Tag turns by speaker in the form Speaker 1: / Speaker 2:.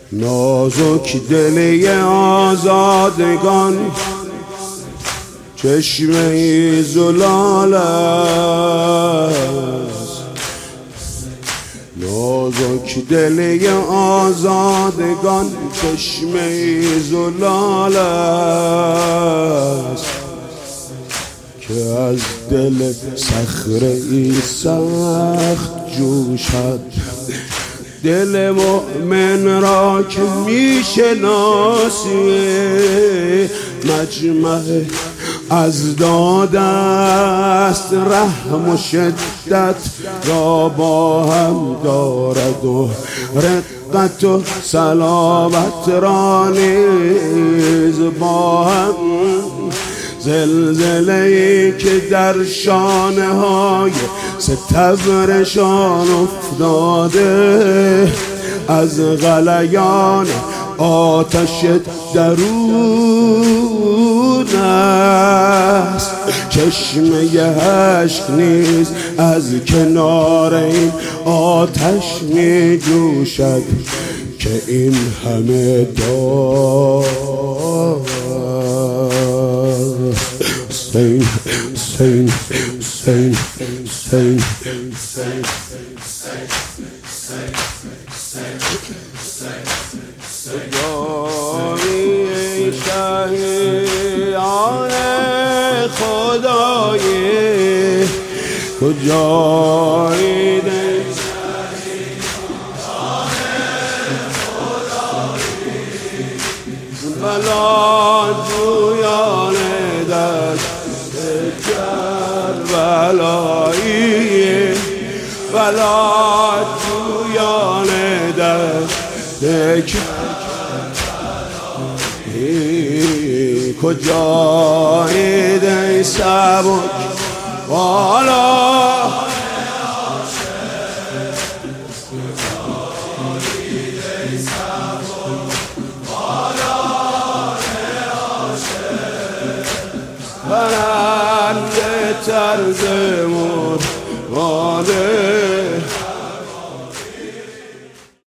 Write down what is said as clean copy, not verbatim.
Speaker 1: نازک دلی آزادگان چشمه زلال است، نازک دلی آزادگان چشمه زلال است که از دل صخره‌ای سخت جوشد. دل مؤمن را که میشناسی مجمع اضداد است، رحم و شدت را با هم دارد و رقت و سلامت را نیز با هم. زلزله‌ای که در شانه های ستبرشان افتاده از غلیان آتش درون است. چشمه اشک نیز از کنار این آتش می جوشد که این همه دار سین سین سین سین خدایی شهیان خدایی کجایی بلا جویان دشت کربلایی، بلا جویان دشت کربلایی کجایید ای سبک بالا برنده طرز مرغانه